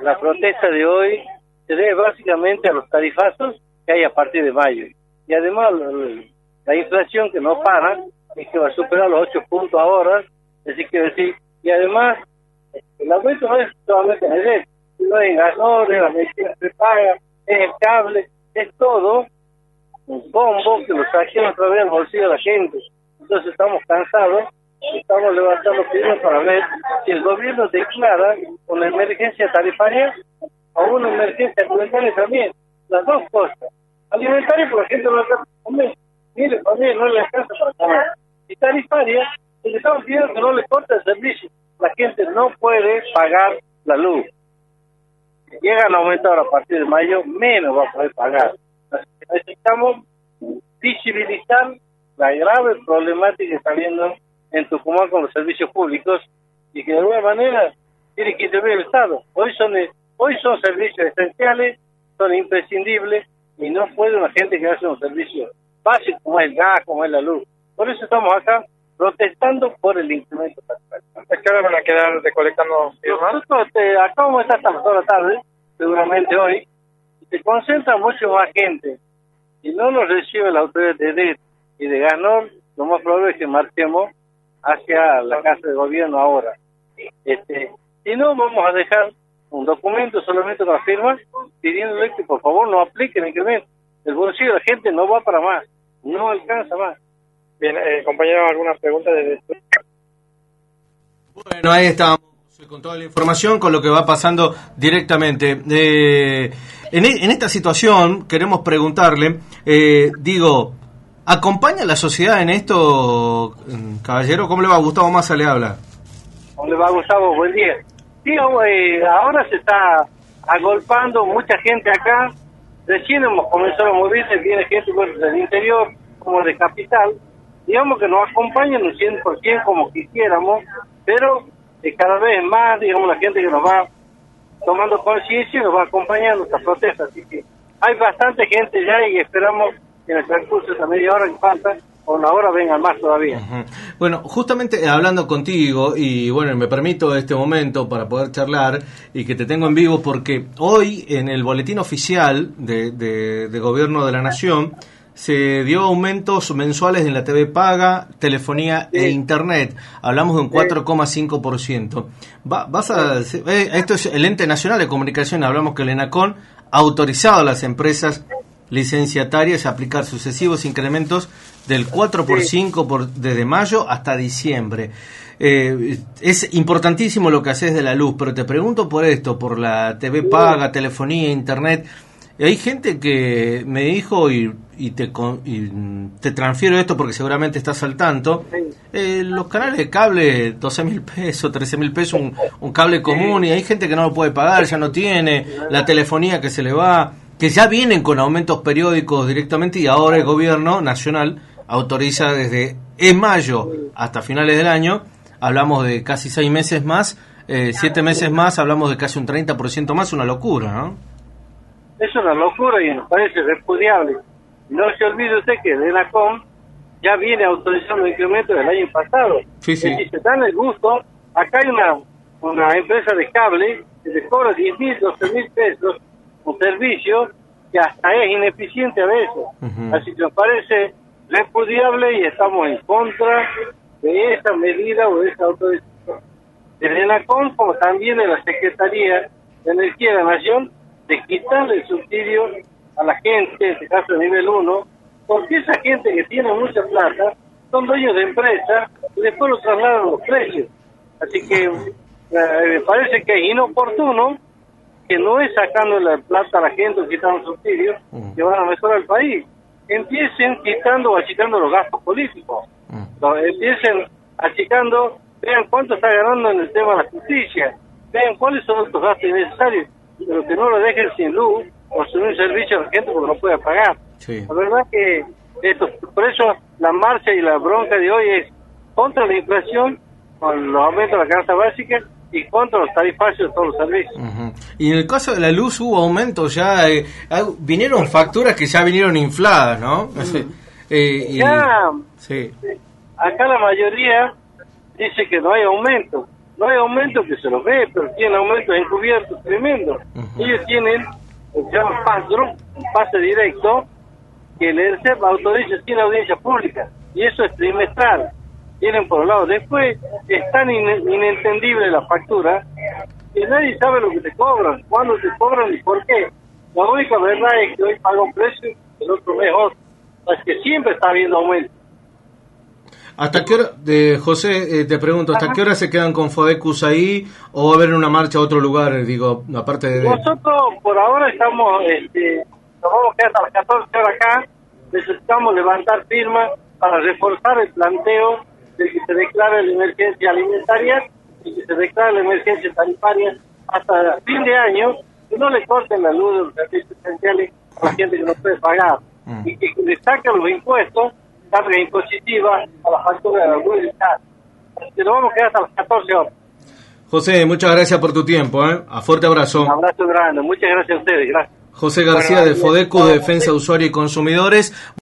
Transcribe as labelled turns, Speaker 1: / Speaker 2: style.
Speaker 1: la protesta de hoy se debe básicamente a los tarifazos que hay a partir de mayo. Y además la inflación que no para y que va a superar los 8 puntos ahora, y además el aumento no es solamente en el no es en gasores, la medicina prepaga, es el cable, es todo un combo que lo saquean otra vez al bolsillo de la gente. Entonces estamos cansados, estamos levantando piedras para ver si el gobierno declara una emergencia tarifaria o una emergencia alimentaria también, las dos cosas. Alimentaria porque la gente no alcanza para comer, mire, familia no le alcanza para comer. Y tarifaria, le estamos pidiendo que no le corte el servicio. La gente no puede pagar la luz. Si llegan a aumentar a partir de mayo, menos va a poder pagar. Necesitamos visibilizar la grave problemática que está habiendo en Tucumán con los servicios públicos y que de alguna manera tiene que intervenir el Estado. Hoy son servicios esenciales, son imprescindibles y no puede una gente que hace un servicio básico como es el gas, como es la luz. Por eso estamos acá protestando por el incremento tarifario.
Speaker 2: ¿A qué hora van a quedar recolectando firmas?
Speaker 1: Nosotros acá vamos a estar hasta las 2 de la tarde, seguramente hoy, y se concentra mucho más gente. Si no nos recibe la autoridad de DET y de Gasnor, lo más probable es que marchemos hacia la Casa de Gobierno ahora. Si no, vamos a dejar un documento solamente con las firmas pidiéndole que por favor no apliquen el incremento. El bolsillo de la gente no va para más, no alcanza más.
Speaker 2: Bien, compañero, ¿alguna pregunta desde esto?
Speaker 3: Bueno, ahí estamos con toda la información, con lo que va pasando directamente. En esta situación queremos preguntarle, ¿acompaña la sociedad en esto, caballero? ¿Cómo le va? Gustavo Massa le habla.
Speaker 1: ¿Cómo le va, Gustavo? Buen día. Sí, ahora se está agolpando mucha gente acá. Recién hemos comenzado a moverse, viene gente del interior como de capital. Digamos que nos acompañan un 100% como quisiéramos, pero cada vez más, digamos, la gente que nos va tomando conciencia y nos va acompañando esta protesta. Así que hay bastante gente ya y esperamos que en el transcurso de esta media hora que falta, o una hora, vengan más todavía.
Speaker 3: Uh-huh. Bueno, justamente hablando contigo, y bueno, me permito este momento para poder charlar y que te tengo en vivo, porque hoy en el boletín oficial de Gobierno de la Nación se dio aumentos mensuales en la TV paga, telefonía e internet. Hablamos de un 4,5%. Esto es el Ente Nacional de Comunicación. Hablamos que el ENACON ha autorizado a las empresas licenciatarias a aplicar sucesivos incrementos del 4% desde mayo hasta diciembre. Es importantísimo lo que haces de la luz, pero te pregunto por esto, por la TV paga, telefonía, internet. Hay gente que me dijo, y te transfiero esto porque seguramente estás al tanto, los canales de cable, 12.000 pesos, 13.000 pesos, un cable común, y hay gente que no lo puede pagar, ya no tiene, la telefonía que se le va, que ya vienen con aumentos periódicos directamente, y ahora el gobierno nacional autoriza desde mayo hasta finales del año, hablamos de casi 6 meses más, 7 meses más, hablamos de casi un 30% más, una locura, ¿no?
Speaker 1: Es una locura y nos parece repudiable. No se olvide usted que el ENACOM ya viene autorizando el incremento del año pasado.
Speaker 3: Sí.
Speaker 1: Si se dan el gusto, acá hay una empresa de cable que le cobra 10.000, 12.000 pesos un servicio que hasta es ineficiente a veces. Uh-huh. Así que nos parece repudiable y estamos en contra de esa medida o de esa autorización. El ENACOM, como también de la Secretaría de Energía de la Nación, de quitarle el subsidio a la gente, en este caso de nivel 1, porque esa gente que tiene mucha plata son dueños de empresas y después lo trasladan los precios. Así que me parece que es inoportuno, que no es sacando la plata a la gente o quitando el subsidio que van a mejorar el país. Empiecen quitando o achicando los gastos políticos. Empiecen achicando, vean cuánto está ganando en el tema de la justicia, vean cuáles son estos gastos innecesarios, pero que no lo dejen sin luz o sin un servicio a la gente porque no puede pagar.
Speaker 3: Sí.
Speaker 1: La verdad que por eso la marcha y la bronca de hoy es contra la inflación, con los aumentos de la canasta básica y contra los tarifarios de todos los servicios.
Speaker 3: Uh-huh. Y en el caso de la luz hubo aumentos ya, vinieron facturas que ya vinieron infladas, ¿no?
Speaker 1: Sí. Acá la mayoría dice que no hay aumento, no hay aumento que se los ve, pero tienen aumentos encubiertos tremendos. Ellos tienen, se llama un pase directo, que el ERCEP autoriza sin audiencia pública, y eso es trimestral. Tienen por un lado. Después es tan inentendible la factura que nadie sabe lo que te cobran, cuándo te cobran y por qué. La única verdad es que hoy paga un precio y el otro mes otro. Es que siempre está habiendo aumento.
Speaker 3: ¿Hasta qué hora, José, te pregunto, hasta qué hora se quedan con Fodecus ahí o va a haber una marcha a otro lugar, digo, aparte de...
Speaker 1: Nosotros por ahora estamos, nos vamos a quedar hasta las 14 horas acá, necesitamos levantar firmas para reforzar el planteo de que se declare la emergencia alimentaria y que se declare la emergencia tarifaria hasta fin de año, que no le corten la luz de los servicios esenciales a la gente que no puede pagar, y que le saquen los impuestos, carga impositiva a la factura de la luz y el gas. Así que nos vamos a quedar hasta las 14 horas.
Speaker 3: José, muchas gracias por tu tiempo, A fuerte abrazo.
Speaker 1: Un abrazo grande, muchas gracias a ustedes, gracias.
Speaker 3: José García de Fodecus, Defensa de Usuarios y Consumidores.